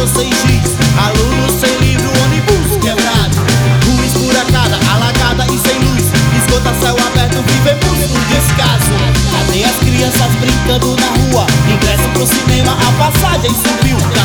computador sem giz, alunos sem livro, ônibus quebrado, rua esburacada, alagada e sem luz, esgoto a céu aberto, vivemos um descaso. Cadê as crianças brincando na rua? Ingresso pro cinema, a passagem subiu.